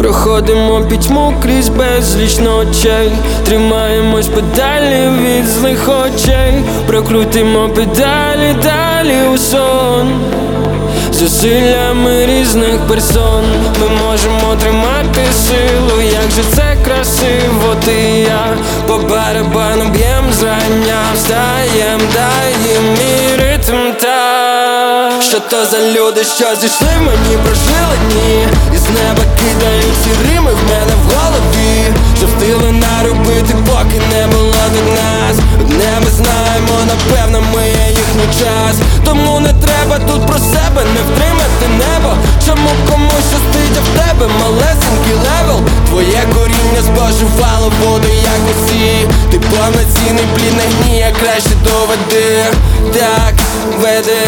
Проходимо пітьму крізь безліч ночей, тримаємось подалі від злих очей, прокрутимо педалі далі у сон. Зусиллями різних персон ми можемо тримати силу. Як же це красиво, ти і я по барабану б'єм зрання, встаєм, дай їм мій ритм так. Що то за люди, що зійшли в мені, прожили дні, і з неба кидають ці рими в мене в голові, що встигли наробити, поки не було до нас. Одне ми знаємо, напевно, ми є їхній час. Тому не треба тут про себе, не втримати небо. Чому комусь щастить, а в тебе малесенький левел? Твоє коріння споживало воду, як усі. Ти повноцінний плід на гній, краще доведи. Так, веди.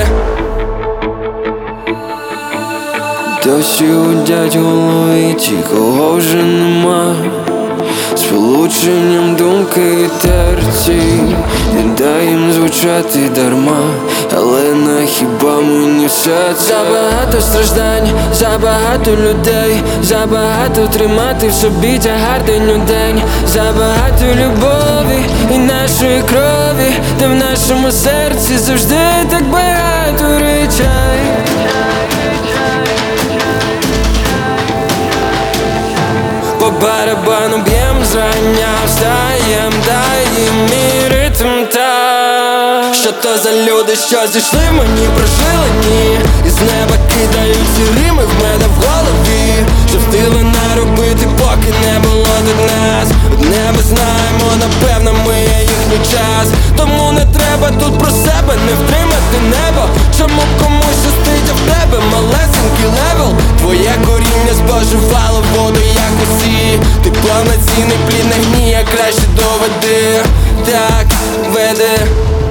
Досі гудять голові ті, кого вже нема, сполученням думки і терці. Не дай їм звучати дарма, але на хіба мені все це? Забагато страждань, забагато людей, забагато тримати в собі тягар день у день. Забагато любові і нашої крові, де в нашому серці завжди так багато речей. По барабану б'єм зрання, встаєм, дай їм мій ритм так. Що то за люди, що зійшли в мені, прожили дні, і з неба кидають ці рими в мене в голові, що встигли наробити, поки не було до нас. Одне ми знаємо, напевно, ми є їхній час. Тому не треба тут про себе, не втримати небо. Чому комусь щастить, а в тебе малесенький левел? Твоє коріння споживало воду, як усі. Ти повноцінний плід на гній, краще доведи. Так, веди.